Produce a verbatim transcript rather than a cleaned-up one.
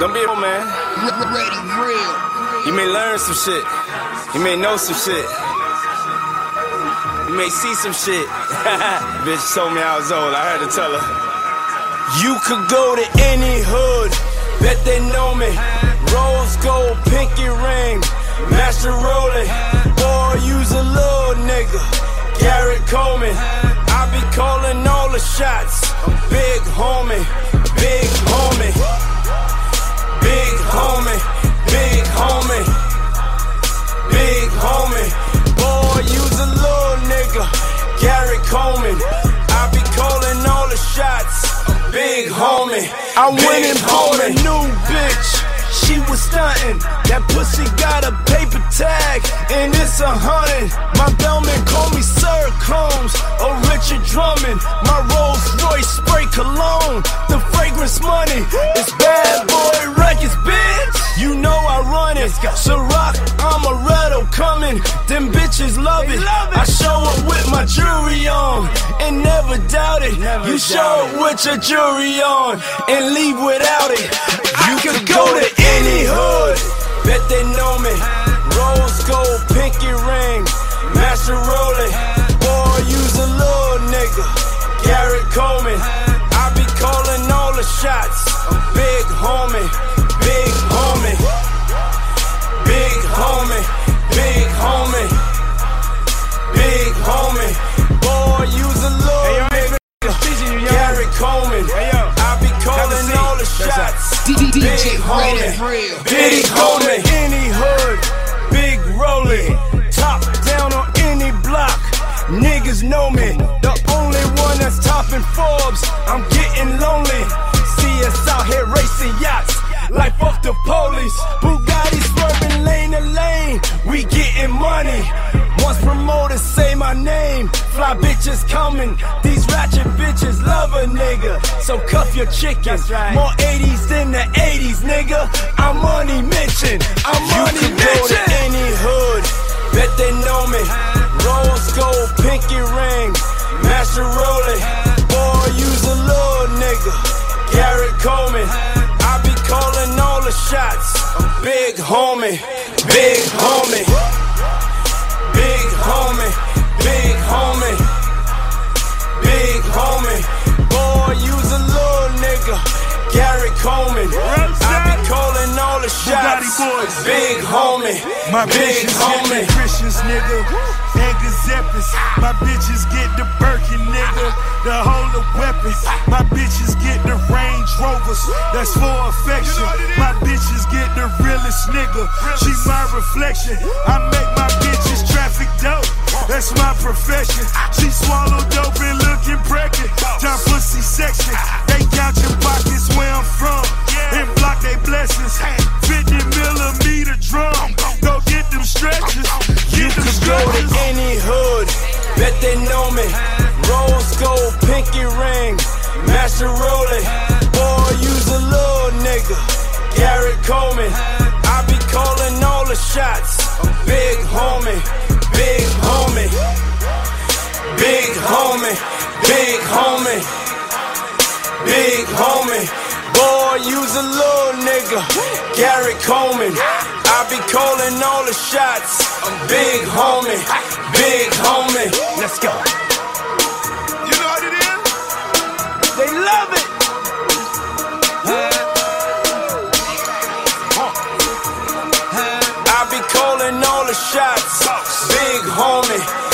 Don't be a man. Ready, real. You may learn some shit. You may know some shit. You may see some shit. Bitch told me I was old. I had to tell her. You could go to any hood, bet they know me. Rose gold, pinky ring, master rolling. Boy, use a little nigga. Garrett Coleman. I be calling all the shots. Big homie, big homie, big homie, big homie, big homie. Boy, use a little nigga. Garrett Coleman. I be calling all the shots. Big homie, I went and bought a new bitch. She was stuntin'. That pussy got a paper tag, and it's a hundred. My bellman call me Sir Combs or Richard Drummond. My Rolls Royce spray cologne. The fragrance money. It's bad boy records, bitch. You know I run it. Ciroc, I'm a Redo coming. Them bitches love it. I show up with my jewelry on and never doubt it. You show up with your jewelry on and leave without it. You can go to any hood, bet they know me. Rose gold, pinky ring, master rolling. Boy, use a little nigga. Garrett Coleman. I be calling all the shots. Big homie, big homie, big homie, big homie, big homie. Boy, use a little nigga. Garrett Coleman. I be calling all the shots. Big homie, big homie. Any hood, big rolling. Top down on any block. Niggas know me. The only one that's topping Forbes. I'm getting lonely. See us out here racing yachts. Like fuck the police. Bugatti swerving lane to lane. We getting money. Once promoters say my name, fly bitches coming. These ratchet bitches love a nigga, so cuff your chicken. Right. More eighties than the eighties, nigga. I'm money mentioned. I'm money mentioned. You can go to any hood, bet they know me. Rose gold, pinky ring, master rolling. Boy, use a little nigga. Garrett Coleman. I be calling all the shots. Big homie, big homie. Big homie, big homie, big homie. Boy, use a little nigga. Garrett Coleman. I be calling all the shots. Big homie, my big homie. Christians, nigga, and Gazeppis. My bitches get the Birkin, nigga. The whole of weapons. My bitches get the Range Rovers. That's for affection. My bitches get the realest nigga. She my reflection. I make my bitches traffic dope. That's my profession. She swallow dope and looking pregnant. Time pussy section. They count your pockets where I'm from and block they blessings. fifty millimeter drum. Go get them stretches. You could go to any hood, bet they know me. Rose gold, pinky ring, master rolling. Boy, use a little nigga. Garrett Coleman. I be calling all the shots. Big homie, big homie, big homie, big homie, big homie. Boy, use a little nigga. Garrett Coleman. I be calling all the shots. Big homie, big homie. Let's go. You know what it is? They love it. I be calling all the shots. Big homie.